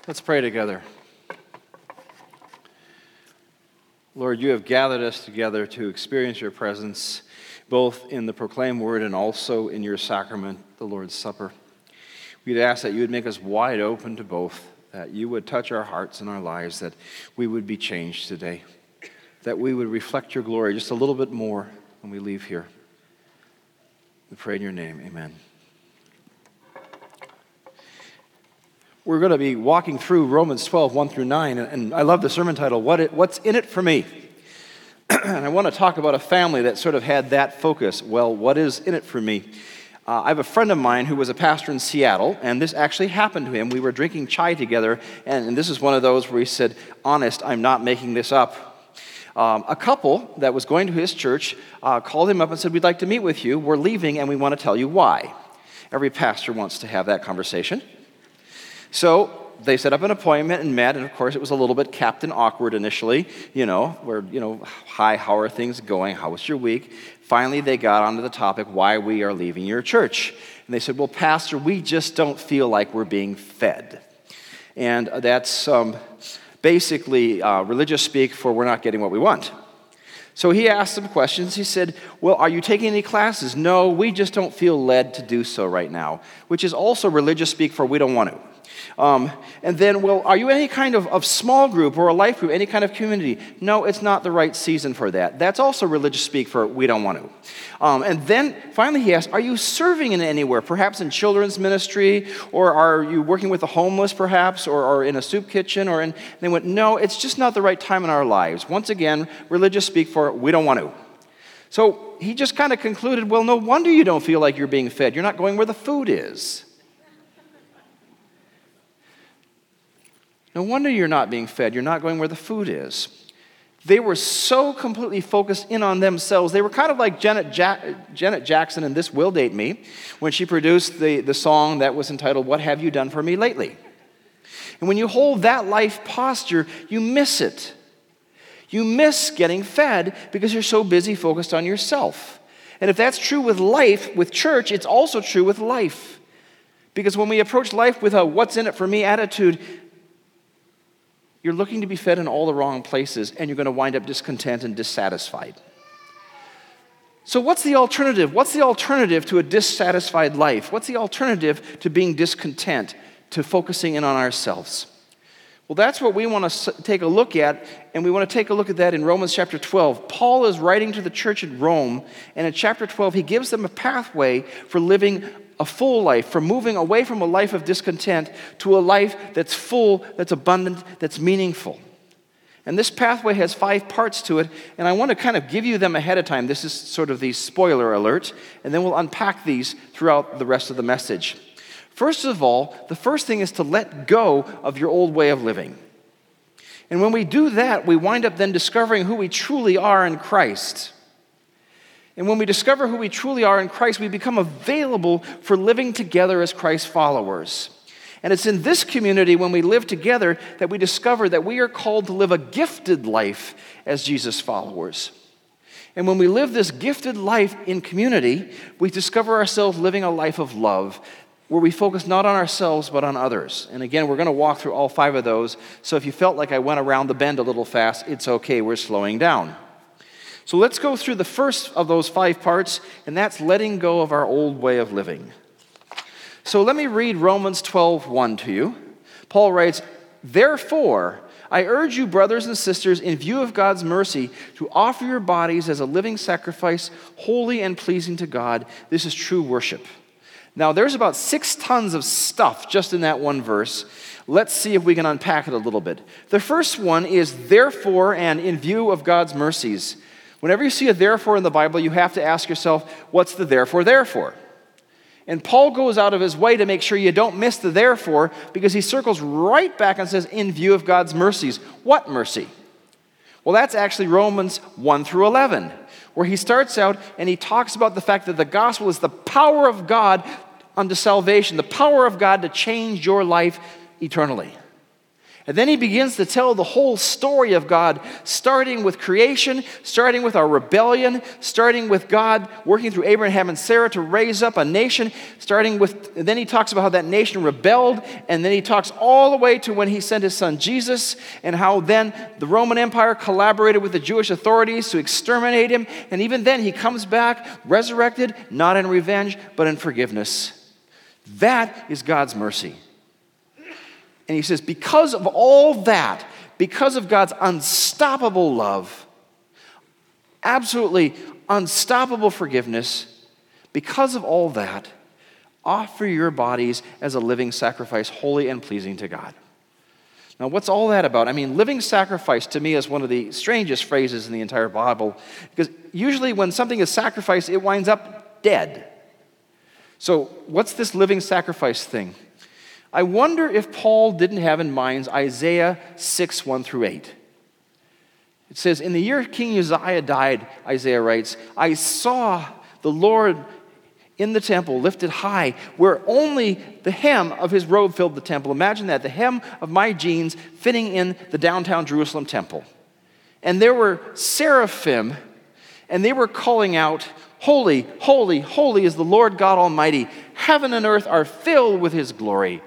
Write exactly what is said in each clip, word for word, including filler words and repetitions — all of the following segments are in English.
Let's pray together. Lord, you have gathered us together to experience your presence, both in the proclaimed word and also in your sacrament, the Lord's Supper. We'd ask that you would make us wide open to both, that you would touch our hearts and our lives, that we would be changed today, that we would reflect your glory just a little bit more when we leave here. We pray in your name, amen. We're going to be walking through Romans twelve, one through nine, and I love the sermon title, What it, What's in It for Me? And I want to talk about a family that sort of had that focus. Well, what is in it for me? Uh, I have a friend of mine who was a pastor in Seattle, and this actually happened to him. We were drinking chai together, and, and this is one of those where he said, honest, I'm not making this up. Um, a couple that was going to his church uh, called him up and said, we'd like to meet with you. We're leaving, and we want to tell you why. Every pastor wants to have that conversation. So they set up an appointment and met, and of course it was a little bit Captain Awkward initially, you know, where, you know, hi, how are things going? How was your week? Finally, they got onto the topic, why we are leaving your church. And they said, well, Pastor, we just don't feel like we're being fed. And that's um, basically uh, religious speak for we're not getting what we want. So he asked some questions. He said, well, are you taking any classes? No, we just don't feel led to do so right now, which is also religious speak for we don't want to. Um, and then, well, are you any kind of, of small group or a life group, any kind of community? No, it's not the right season for that. That's also religious speak for we don't want to. Um, and then finally he asked, are you serving in anywhere, perhaps in children's ministry, or are you working with the homeless perhaps, or, or in a soup kitchen? Or in, and they went, no, it's just not the right time in our lives. Once again, religious speak for we don't want to. So he just kind of concluded, well, no wonder you don't feel like you're being fed. You're not going where the food is. No wonder you're not being fed. You're not going where the food is. They were so completely focused in on themselves. They were kind of like Janet, ja- Janet Jackson in This Will Date Me when she produced the, the song that was entitled, What Have You Done For Me Lately? And when you hold that life posture, you miss it. You miss getting fed because you're so busy focused on yourself. And if that's true with life, with church, it's also true with life. Because when we approach life with a what's in it for me attitude, you're looking to be fed in all the wrong places, and you're going to wind up discontent and dissatisfied. So what's the alternative? What's the alternative to a dissatisfied life? What's the alternative to being discontent, to focusing in on ourselves? Well, that's what we want to take a look at, and we want to take a look at that in Romans chapter twelve. Paul is writing to the church at Rome, and in chapter twelve, he gives them a pathway for living a full life, for moving away from a life of discontent to a life that's full, that's abundant, that's meaningful. And this pathway has five parts to it, and I want to kind of give you them ahead of time. This is sort of the spoiler alert, and then we'll unpack these throughout the rest of the message. First of all, the first thing is to let go of your old way of living. And when we do that, we wind up then discovering who we truly are in Christ. And when we discover who we truly are in Christ, we become available for living together as Christ followers. And it's in this community, when we live together, that we discover that we are called to live a gifted life as Jesus followers. And when we live this gifted life in community, we discover ourselves living a life of love, where we focus not on ourselves, but on others. And again, we're going to walk through all five of those. So if you felt like I went around the bend a little fast, it's okay, we're slowing down. So let's go through the first of those five parts, and that's letting go of our old way of living. So let me read Romans twelve, one to you. Paul writes, therefore, I urge you, brothers and sisters, in view of God's mercy, to offer your bodies as a living sacrifice, holy and pleasing to God. This is true worship. Now, there's about six tons of stuff just in that one verse. Let's see if we can unpack it a little bit. The first one is therefore and in view of God's mercies. Whenever you see a therefore in the Bible, you have to ask yourself, what's the therefore, therefore? And Paul goes out of his way to make sure you don't miss the therefore, because he circles right back and says, in view of God's mercies. What mercy? Well, that's actually Romans one through eleven, where he starts out and he talks about the fact that the gospel is the power of God unto salvation, the power of God to change your life eternally. And then he begins to tell the whole story of God, starting with creation, starting with our rebellion, starting with God working through Abraham and Sarah to raise up a nation, starting with, and then he talks about how that nation rebelled, and then he talks all the way to when he sent his son Jesus, and how then the Roman Empire collaborated with the Jewish authorities to exterminate him, and even then he comes back resurrected, not in revenge, but in forgiveness. That is God's mercy. And he says, because of all that, because of God's unstoppable love, absolutely unstoppable forgiveness, because of all that, offer your bodies as a living sacrifice, holy and pleasing to God. Now, what's all that about? I mean, living sacrifice to me is one of the strangest phrases in the entire Bible, because usually when something is sacrificed, it winds up dead. So what's this living sacrifice thing? I wonder if Paul didn't have in mind Isaiah six, one through eight. It says, in the year King Uzziah died, Isaiah writes, I saw the Lord in the temple lifted high, where only the hem of his robe filled the temple. Imagine that, the hem of my jeans fitting in the downtown Jerusalem temple. And there were seraphim, and they were calling out, holy, holy, holy is the Lord God Almighty. Heaven and earth are filled with his glory.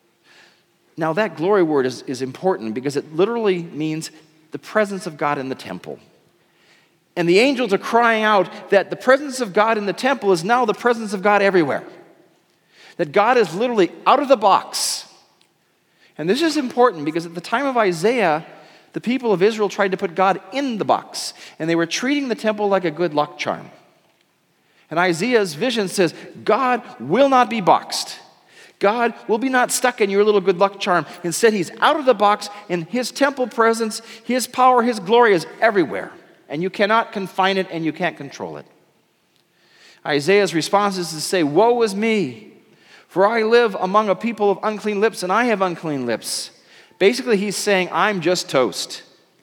Now that glory word is, is important because it literally means the presence of God in the temple. And the angels are crying out that the presence of God in the temple is now the presence of God everywhere. That God is literally out of the box. And this is important because at the time of Isaiah, the people of Israel tried to put God in the box. And they were treating the temple like a good luck charm. And Isaiah's vision says, God will not be boxed. God will be not stuck in your little good luck charm. Instead, he's out of the box, and his temple presence, his power, his glory is everywhere. And you cannot confine it, and you can't control it. Isaiah's response is to say, woe is me, for I live among a people of unclean lips, and I have unclean lips. Basically, he's saying, I'm just toast.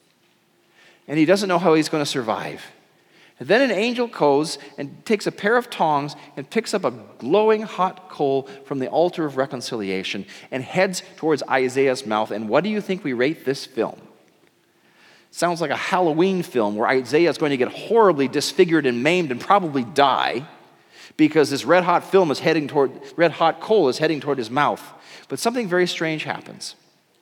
And he doesn't know how he's going to survive. And then an angel goes and takes a pair of tongs and picks up a glowing hot coal from the altar of reconciliation and heads towards Isaiah's mouth. And what do you think we rate this film? Sounds like a Halloween film where Isaiah is going to get horribly disfigured and maimed and probably die because this red hot film is heading toward, red hot coal is heading toward his mouth. But something very strange happens.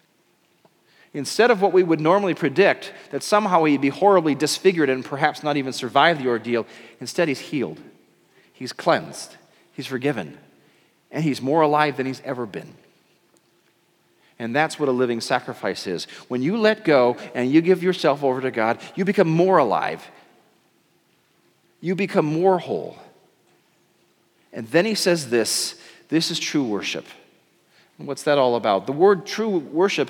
Instead of what we would normally predict, that somehow he'd be horribly disfigured and perhaps not even survive the ordeal, instead he's healed. He's cleansed. He's forgiven. And he's more alive than he's ever been. And that's what a living sacrifice is. When you let go and you give yourself over to God, you become more alive. You become more whole. And then he says this, this is true worship. And what's that all about? The word true worship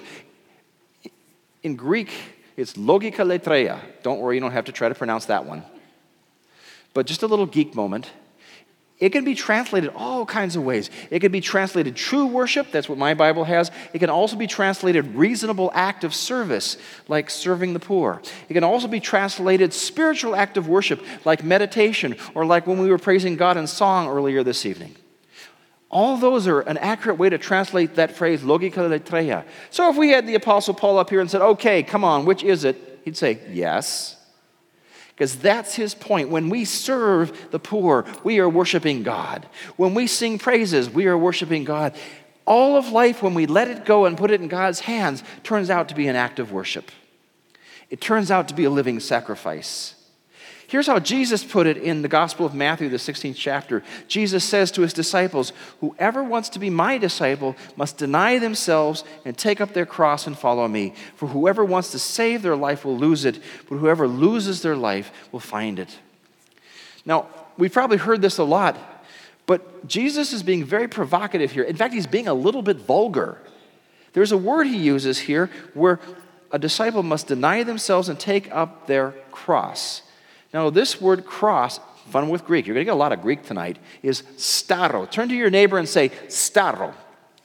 in Greek, it's logikaletreia. Don't worry, you don't have to try to pronounce that one. But just a little geek moment. It can be translated all kinds of ways. It can be translated true worship, that's what my Bible has. It can also be translated reasonable act of service, like serving the poor. It can also be translated spiritual act of worship, like meditation, or like when we were praising God in song earlier this evening. All those are an accurate way to translate that phrase, logikaletreia. So if we had the Apostle Paul up here and said, okay, come on, which is it? He'd say, yes. Because that's his point. When we serve the poor, we are worshiping God. When we sing praises, we are worshiping God. All of life, when we let it go and put it in God's hands, turns out to be an act of worship. It turns out to be a living sacrifice. Here's how Jesus put it in the Gospel of Matthew, the sixteenth chapter. Jesus says to his disciples, whoever wants to be my disciple must deny themselves and take up their cross and follow me. For whoever wants to save their life will lose it, but whoever loses their life will find it. Now, we've probably heard this a lot, but Jesus is being very provocative here. In fact, he's being a little bit vulgar. There's a word he uses here where a disciple must deny themselves and take up their cross. Now, this word cross, fun with Greek, you're going to get a lot of Greek tonight, is staro. Turn to your neighbor and say, staro.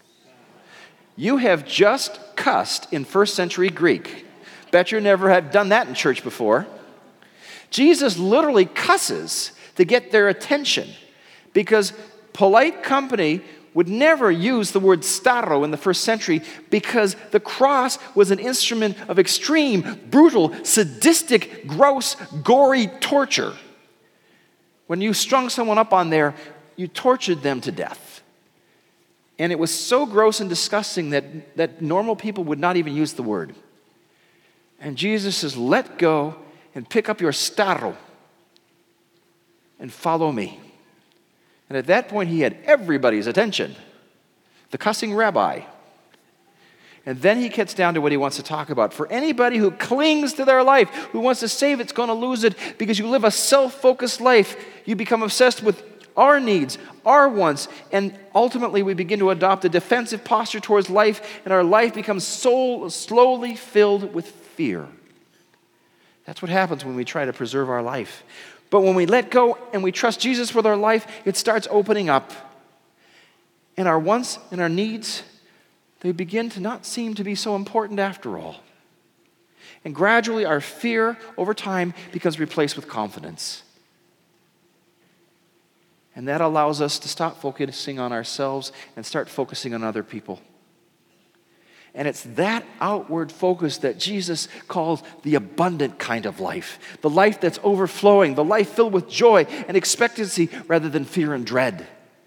You have just cussed in first century Greek. Bet you never have done that in church before. Jesus literally cusses to get their attention because polite company would never use the word starro in the first century because the cross was an instrument of extreme, brutal, sadistic, gross, gory torture. When you strung someone up on there, you tortured them to death. And it was so gross and disgusting that, that normal people would not even use the word. And Jesus says, let go and pick up your starro and follow me. And at that point, he had everybody's attention, the cussing rabbi. And then he gets down to what he wants to talk about. For anybody who clings to their life, who wants to save it, it's going to lose it because you live a self-focused life. You become obsessed with our needs, our wants, and ultimately we begin to adopt a defensive posture towards life, and our life becomes so slowly filled with fear. That's what happens when we try to preserve our life. But when we let go and we trust Jesus with our life, it starts opening up. And our wants and our needs, they begin to not seem to be so important after all. And gradually our fear over time becomes replaced with confidence. And that allows us to stop focusing on ourselves and start focusing on other people. And it's that outward focus that Jesus calls the abundant kind of life. The life that's overflowing, the life filled with joy and expectancy rather than fear and dread.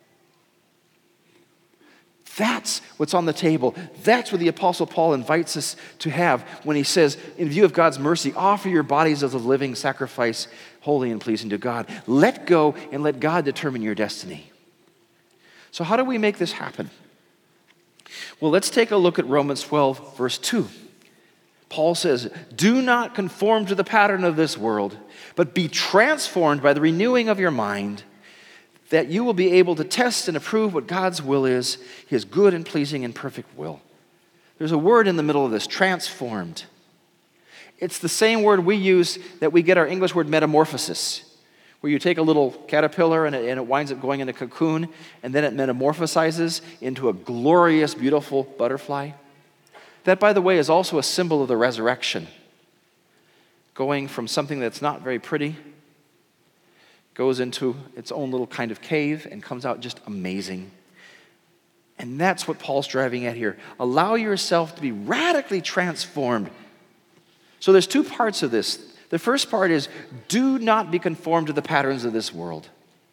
That's what's on the table. That's what the Apostle Paul invites us to have when he says, in view of God's mercy, offer your bodies as a living sacrifice, holy and pleasing to God. Let go and let God determine your destiny. So how do we make this happen? Well, let's take a look at Romans twelve, verse two. Paul says, do not conform to the pattern of this world, but be transformed by the renewing of your mind, that you will be able to test and approve what God's will is, his good and pleasing and perfect will. There's a word in the middle of this, transformed. It's the same word we use that we get our English word metamorphosis, where you take a little caterpillar and it, and it winds up going in a cocoon, and then it metamorphosizes into a glorious, beautiful butterfly. That, by the way, is also a symbol of the resurrection. Going from something that's not very pretty, goes into its own little kind of cave and comes out just amazing. And that's what Paul's driving at here. Allow yourself to be radically transformed. So there's two parts of this. The first part is, do not be conformed to the patterns of this world.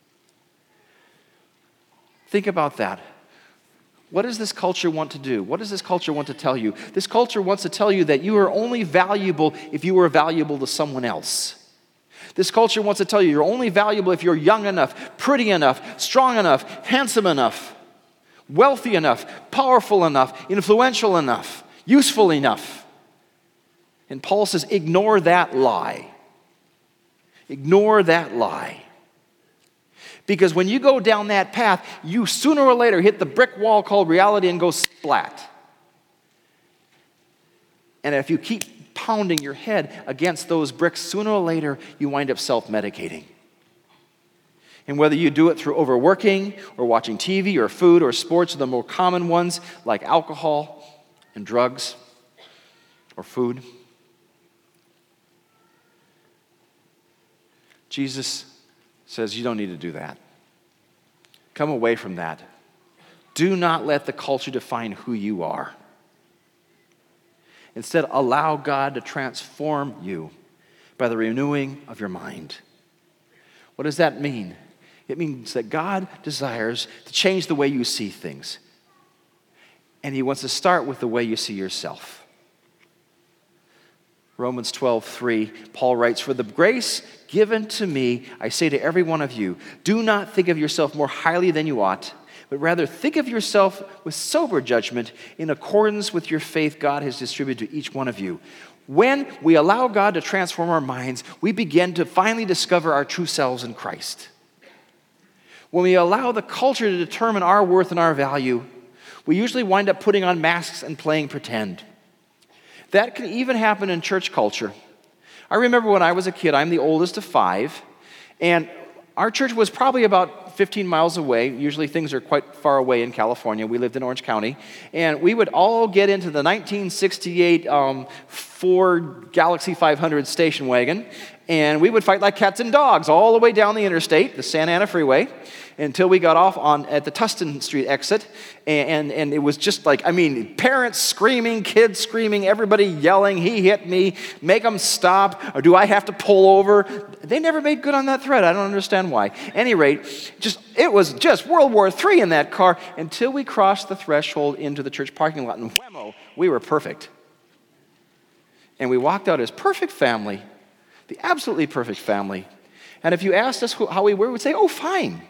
Think about that. What does this culture want to do? What does this culture want to tell you? This culture wants to tell you that you are only valuable if you are valuable to someone else. This culture wants to tell you you're only valuable if you're young enough, pretty enough, strong enough, handsome enough, wealthy enough, powerful enough, influential enough, useful enough. And Paul says, ignore that lie. Ignore that lie. Because when you go down that path, you sooner or later hit the brick wall called reality and go splat. And if you keep pounding your head against those bricks, sooner or later you wind up self-medicating. And whether you do it through overworking or watching T V or food or sports, or the more common ones like alcohol and drugs or food, Jesus says you don't need to do that. Come away from that. Do not let the culture define who you are. Instead, allow God to transform you by the renewing of your mind. What does that mean? It means that God desires to change the way you see things. And he wants to start with the way you see yourself. Romans twelve, three, Paul writes, for the grace given to me, I say to every one of you, do not think of yourself more highly than you ought, but rather think of yourself with sober judgment in accordance with your faith God has distributed to each one of you. When we allow God to transform our minds, we begin to finally discover our true selves in Christ. When we allow the culture to determine our worth and our value, we usually wind up putting on masks and playing pretend. That can even happen in church culture. I remember when I was a kid, I'm the oldest of five, and our church was probably about fifteen miles away. Usually things are quite far away in California. We lived in Orange County. And we would all get into the nineteen sixty-eight um, Ford Galaxy five hundred station wagon, and we would fight like cats and dogs all the way down the interstate, the Santa Ana Freeway, until we got off on at the Tustin Street exit. And, and, and it was just like, I mean, parents screaming, kids screaming, everybody yelling, he hit me, make them stop, or do I have to pull over? They never made good on that threat. I don't understand why. At any rate, just it was just World War Three in that car until we crossed the threshold into the church parking lot. And whammo, we were perfect. And we walked out as perfect family, the absolutely perfect family. And if you asked us who, how we were, we'd say, oh, fine.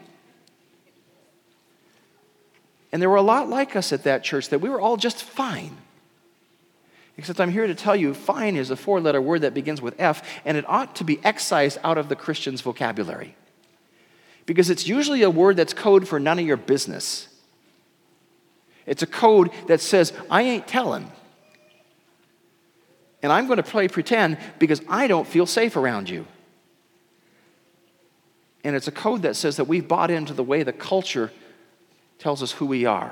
And there were a lot like us at that church that we were all just fine. Except I'm here to tell you, fine is a four-letter word that begins with F, and it ought to be excised out of the Christian's vocabulary. Because it's usually a word that's code for none of your business. It's a code that says, I ain't telling. And I'm going to play pretend because I don't feel safe around you. And it's a code that says that we've bought into the way the culture tells us who we are.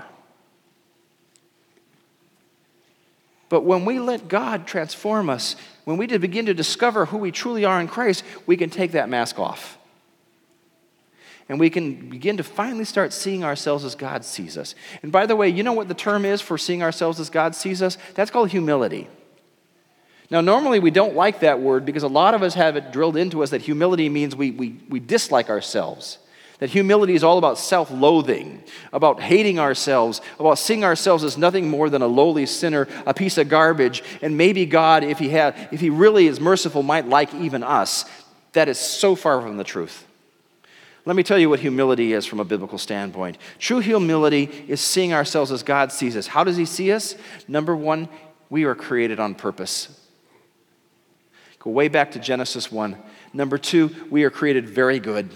But when we let God transform us, when we begin to discover who we truly are in Christ, we can take that mask off. And we can begin to finally start seeing ourselves as God sees us. And by the way, you know what the term is for seeing ourselves as God sees us? That's called humility. Now, normally we don't like that word because a lot of us have it drilled into us that humility means we, we, we dislike ourselves. That humility is all about self-loathing, about hating ourselves, about seeing ourselves as nothing more than a lowly sinner, a piece of garbage, and maybe God, if he had, if he really is merciful, might like even us. That is so far from the truth. Let me tell you what humility is from a biblical standpoint. True humility is seeing ourselves as God sees us. How does he see us? Number one, we are created on purpose. Go way back to Genesis one. Number two, we are created very good.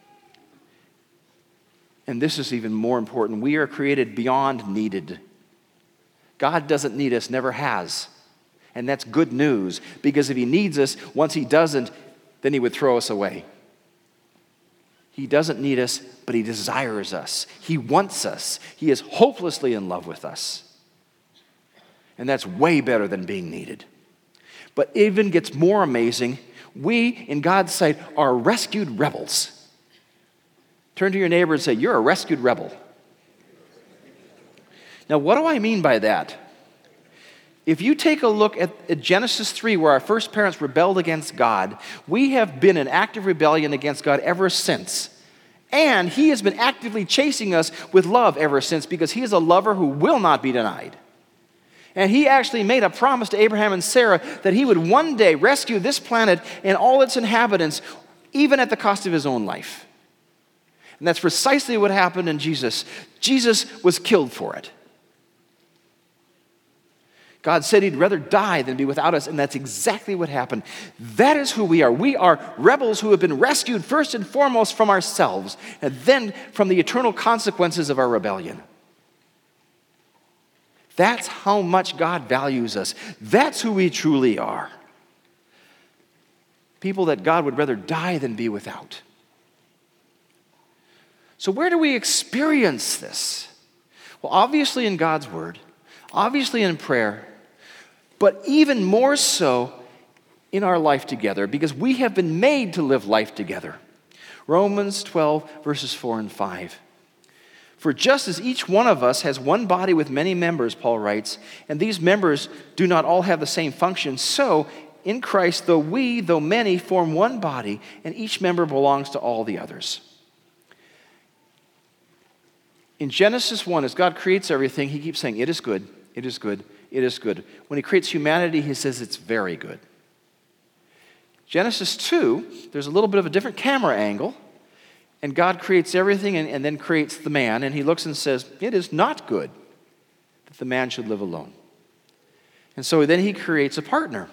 And this is even more important. We are created beyond needed. God doesn't need us, never has. And that's good news, because if he needs us, once he doesn't, then he would throw us away. He doesn't need us, but he desires us. He wants us. He is hopelessly in love with us. And that's way better than being needed. But it even gets more amazing. We, in God's sight, are rescued rebels. Turn to your neighbor and say, you're a rescued rebel. Now, what do I mean by that? If you take a look at, at Genesis three, where our first parents rebelled against God, we have been in active rebellion against God ever since. And he has been actively chasing us with love ever since, because he is a lover who will not be denied. And he actually made a promise to Abraham and Sarah that he would one day rescue this planet and all its inhabitants, even at the cost of his own life. And that's precisely what happened in Jesus. Jesus was killed for it. God said he'd rather die than be without us, and that's exactly what happened. That is who we are. We are rebels who have been rescued first and foremost from ourselves, and then from the eternal consequences of our rebellion. That's how much God values us. That's who we truly are. People that God would rather die than be without. So where do we experience this? Well, obviously in God's Word, obviously in prayer, but even more so in our life together, because we have been made to live life together. Romans twelve, verses four and five. For just as each one of us has one body with many members, Paul writes, and these members do not all have the same function, so in Christ, though we, though many, form one body, and each member belongs to all the others. In Genesis one, as God creates everything, he keeps saying, it is good, it is good, it is good. When he creates humanity, he says it's very good. Genesis two, there's a little bit of a different camera angle, and God creates everything and, and then creates the man, and he looks and says, it is not good that the man should live alone. And so then he creates a partner.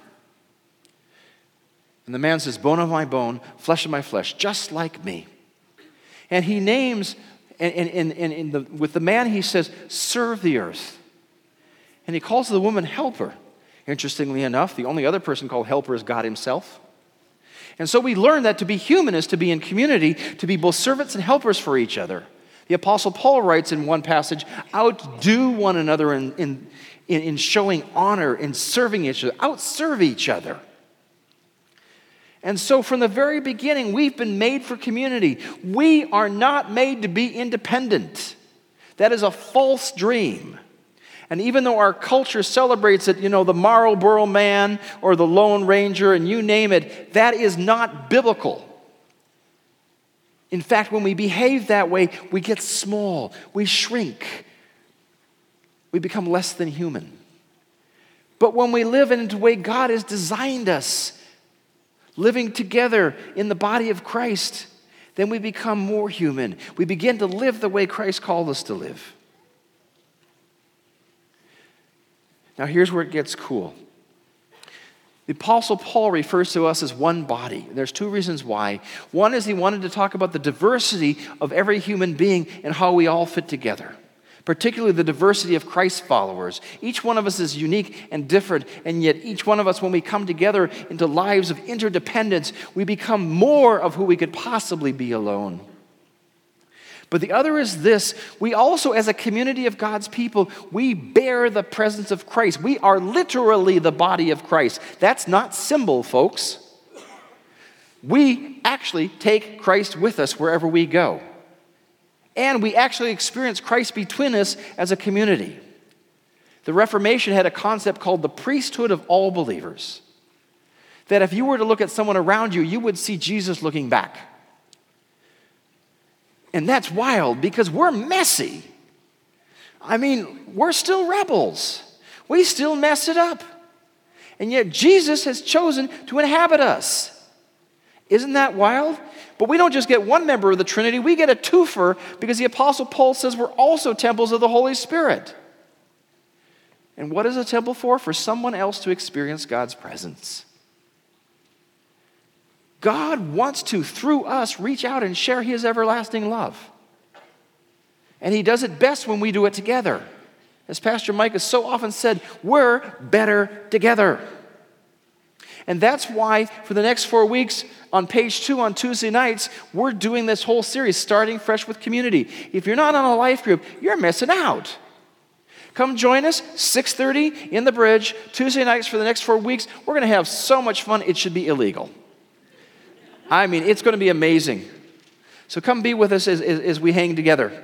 And the man says, bone of my bone, flesh of my flesh, just like me. And he names, and, and, and, and the, with the man he says, serve the earth. And he calls the woman helper. Interestingly enough, the only other person called helper is God himself. And so we learn that to be human is to be in community, to be both servants and helpers for each other. The Apostle Paul writes in one passage, outdo one another in, in, in showing honor, in serving each other, outserve each other. And so from the very beginning, we've been made for community. We are not made to be independent. That is a false dream. And even though our culture celebrates it, you know, the Marlboro Man or the Lone Ranger and you name it, that is not biblical. In fact, when we behave that way, we get small, we shrink, we become less than human. But when we live in the way God has designed us, living together in the body of Christ, then we become more human. We begin to live the way Christ called us to live. Now here's where it gets cool. The Apostle Paul refers to us as one body. There's two reasons why. One is he wanted to talk about the diversity of every human being and how we all fit together, particularly the diversity of Christ followers. Each one of us is unique and different, and yet each one of us, when we come together into lives of interdependence, we become more of who we could possibly be alone. But the other is this: we also, as a community of God's people, we bear the presence of Christ. We are literally the body of Christ. That's not symbol, folks. We actually take Christ with us wherever we go. And we actually experience Christ between us as a community. The Reformation had a concept called the priesthood of all believers. That if you were to look at someone around you, you would see Jesus looking back. And that's wild because we're messy. I mean, we're still rebels. We still mess it up. And yet Jesus has chosen to inhabit us. Isn't that wild? But we don't just get one member of the Trinity, we get a twofer because the Apostle Paul says we're also temples of the Holy Spirit. And what is a temple for? For someone else to experience God's presence. God wants to, through us, reach out and share his everlasting love. And he does it best when we do it together. As Pastor Mike has so often said, we're better together. And that's why for the next four weeks on page two on Tuesday nights, we're doing this whole series, starting fresh with community. If you're not on a life group, you're missing out. Come join us, six thirty in the bridge, Tuesday nights for the next four weeks. We're going to have so much fun, it should be illegal. I mean, it's going to be amazing. So come be with us as, as, as we hang together.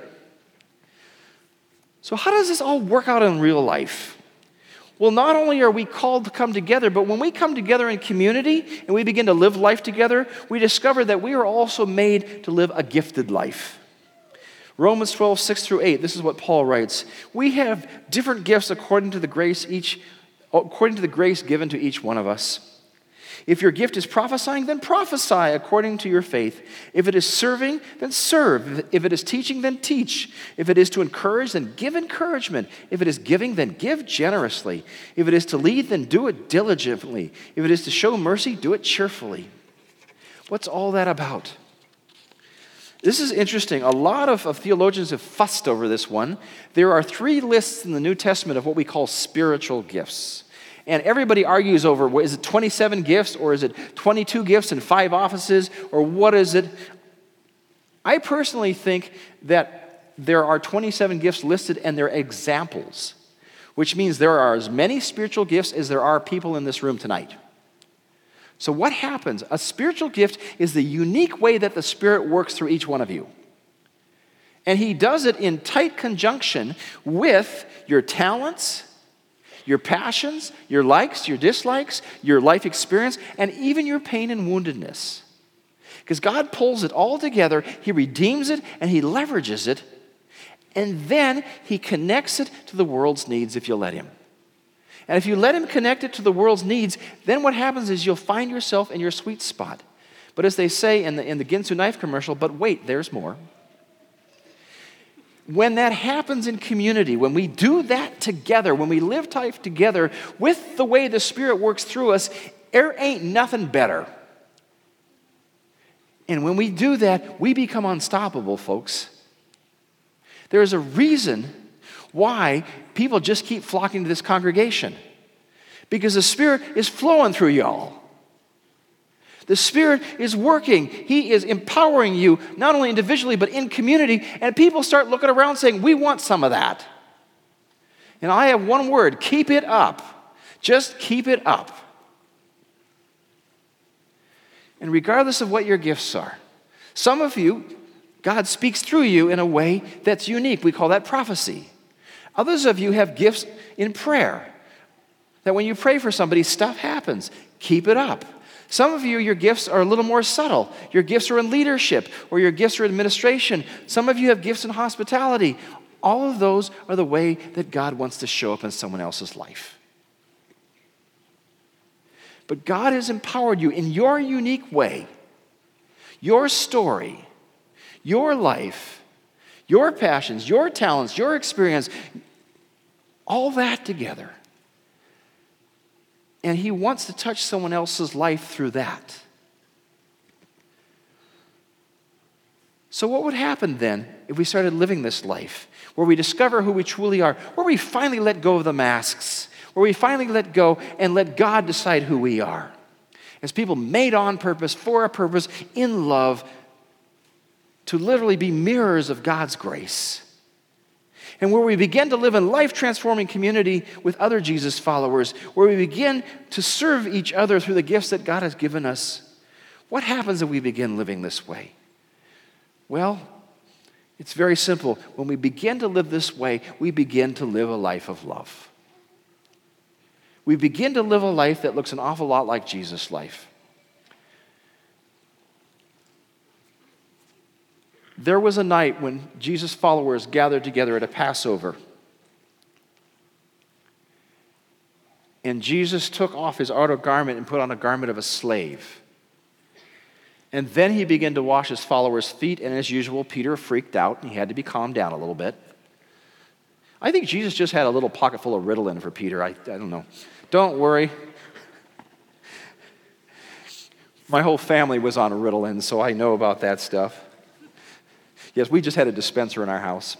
So how does this all work out in real life? Well, not only are we called to come together, but when we come together in community and we begin to live life together, we discover that we are also made to live a gifted life. Romans twelve, six through eight, this is what Paul writes. We have different gifts according to the grace each, according to the grace given to each one of us. If your gift is prophesying, then prophesy according to your faith. If it is serving, then serve. If it is teaching, then teach. If it is to encourage, then give encouragement. If it is giving, then give generously. If it is to lead, then do it diligently. If it is to show mercy, do it cheerfully. What's all that about? This is interesting. A lot of, of theologians have fussed over this one. There are three lists in the New Testament of what we call spiritual gifts. And everybody argues over, is it twenty-seven gifts or is it twenty-two gifts and five offices or what is it? I personally think that there are twenty-seven gifts listed and they're examples, which means there are as many spiritual gifts as there are people in this room tonight. So what happens? A spiritual gift is the unique way that the Spirit works through each one of you. And he does it in tight conjunction with your talents, your passions, your likes, your dislikes, your life experience, and even your pain and woundedness. Because God pulls it all together, he redeems it, and he leverages it, and then he connects it to the world's needs if you'll let him. And if you let him connect it to the world's needs, then what happens is you'll find yourself in your sweet spot. But as they say in the, in the Ginsu knife commercial, but wait, there's more. When that happens in community, when we do that together, when we live life together with the way the Spirit works through us, there ain't nothing better. And when we do that, we become unstoppable, folks. There is a reason why people just keep flocking to this congregation. Because the Spirit is flowing through y'all. The Spirit is working. He is empowering you, not only individually, but in community. And people start looking around saying, we want some of that. And I have one word, keep it up. Just keep it up. And regardless of what your gifts are, some of you, God speaks through you in a way that's unique. We call that prophecy. Others of you have gifts in prayer, that when you pray for somebody, stuff happens. Keep it up. Some of you, your gifts are a little more subtle. Your gifts are in leadership, or your gifts are in administration. Some of you have gifts in hospitality. All of those are the way that God wants to show up in someone else's life. But God has empowered you in your unique way, your story, your life, your passions, your talents, your experience, all that together. And He wants to touch someone else's life through that. So what would happen then if we started living this life, where we discover who we truly are, where we finally let go of the masks, where we finally let go and let God decide who we are, as people made on purpose, for a purpose, in love, to literally be mirrors of God's grace. And where we begin to live in life-transforming community with other Jesus followers, where we begin to serve each other through the gifts that God has given us. What happens if we begin living this way? Well, it's very simple. When we begin to live this way, we begin to live a life of love. We begin to live a life that looks an awful lot like Jesus' life. There was a night when Jesus' followers gathered together at a Passover. And Jesus took off his outer garment and put on a garment of a slave. And then he began to wash his followers' feet, and as usual, Peter freaked out, and he had to be calmed down a little bit. I think Jesus just had a little pocket full of Ritalin for Peter. I, I don't know. Don't worry. My whole family was on Ritalin, so I know about that stuff. Yes, we just had a dispenser in our house.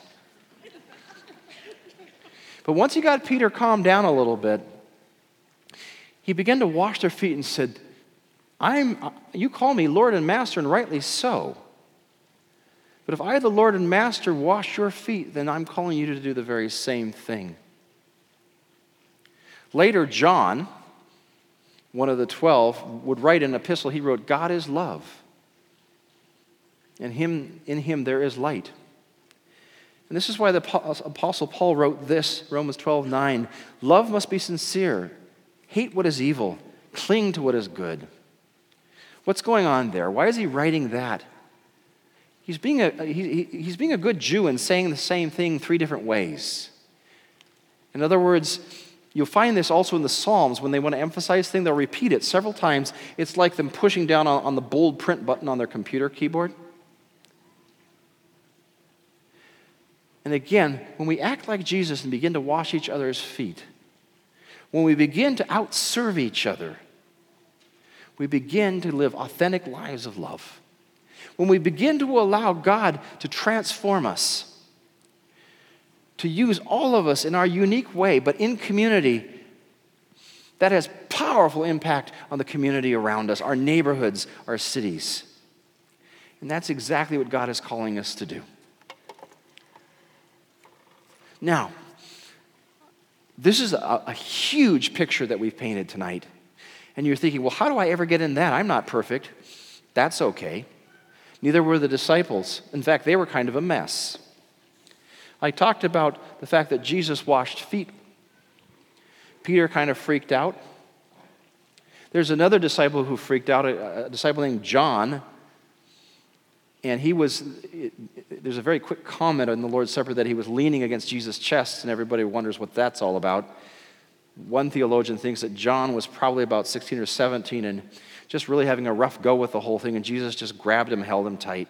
But once he got Peter calmed down a little bit, he began to wash their feet and said, I'm, you call me Lord and Master, and rightly so. But if I, the Lord and Master, wash your feet, then I'm calling you to do the very same thing. Later, John, one of the twelve, would write an epistle. He wrote, God is love. And him, in him there is light. And this is why the Apostle Paul wrote this, Romans twelve nine. Love must be sincere. Hate what is evil. Cling to what is good. What's going on there? Why is he writing that? He's being a, he, he's being a good Jew and saying the same thing three different ways. In other words, you'll find this also in the Psalms. When they want to emphasize things, they'll repeat it several times. It's like them pushing down on, on the bold print button on their computer keyboard. And again, when we act like Jesus and begin to wash each other's feet, when we begin to outserve each other, we begin to live authentic lives of love. When we begin to allow God to transform us, to use all of us in our unique way, but in community, that has powerful impact on the community around us, our neighborhoods, our cities. And that's exactly what God is calling us to do. Now, this is a, a huge picture that we've painted tonight. And you're thinking, well, how do I ever get in that? I'm not perfect. That's okay. Neither were the disciples. In fact, they were kind of a mess. I talked about the fact that Jesus washed feet. Peter kind of freaked out. There's another disciple who freaked out, a, a disciple named John. And he was, it, it, there's a very quick comment in the Lord's Supper that he was leaning against Jesus' chest, and everybody wonders what that's all about. One theologian thinks that John was probably about sixteen or seventeen and just really having a rough go with the whole thing, and Jesus just grabbed him, held him tight.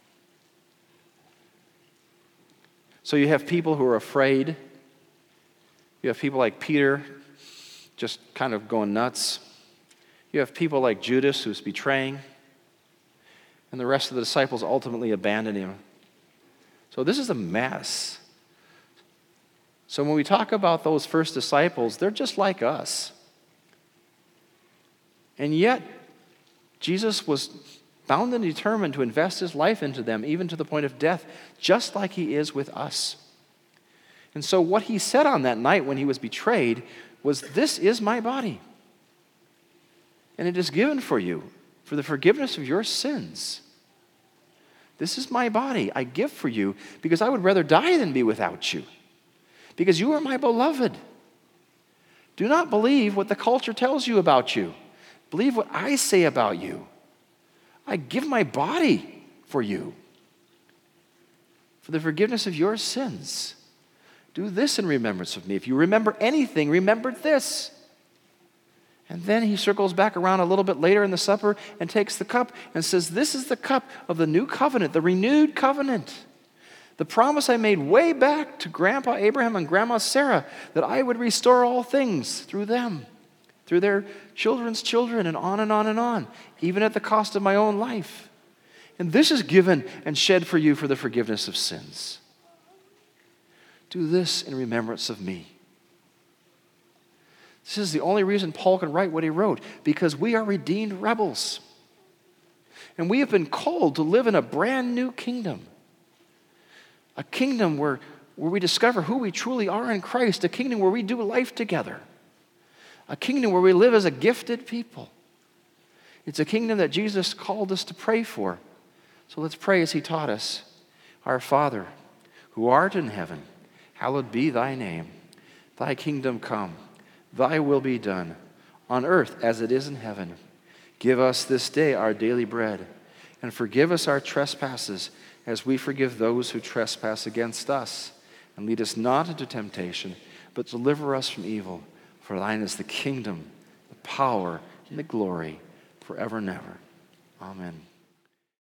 So you have people who are afraid. You have people like Peter just kind of going nuts. You have people like Judas who's betraying. And the rest of the disciples ultimately abandon him. So this is a mess. So when we talk about those first disciples, they're just like us. And yet, Jesus was bound and determined to invest his life into them, even to the point of death, just like he is with us. And so what he said on that night when he was betrayed was, "This is my body, and it is given for you for the forgiveness of your sins. This is my body I give for you because I would rather die than be without you, because you are my beloved. Do not believe what the culture tells you about you. Believe what I say about you. I give my body for you for the forgiveness of your sins. Do this in remembrance of me. If you remember anything, remember this." And then he circles back around a little bit later in the supper and takes the cup and says, "This is the cup of the new covenant, the renewed covenant. The promise I made way back to Grandpa Abraham and Grandma Sarah, that I would restore all things through them, through their children's children, and on and on and on, even at the cost of my own life. And this is given and shed for you for the forgiveness of sins. Do this in remembrance of me." This is the only reason Paul can write what he wrote, because we are redeemed rebels. And we have been called to live in a brand new kingdom. A kingdom where, where we discover who we truly are in Christ. A kingdom where we do life together. A kingdom where we live as a gifted people. It's a kingdom that Jesus called us to pray for. So let's pray as he taught us. Our Father, who art in heaven, hallowed be thy name. Thy kingdom come. Thy will be done, on earth as it is in heaven. Give us this day our daily bread, and forgive us our trespasses, as we forgive those who trespass against us. And lead us not into temptation, but deliver us from evil. For thine is the kingdom, the power, and the glory, forever and ever. Amen.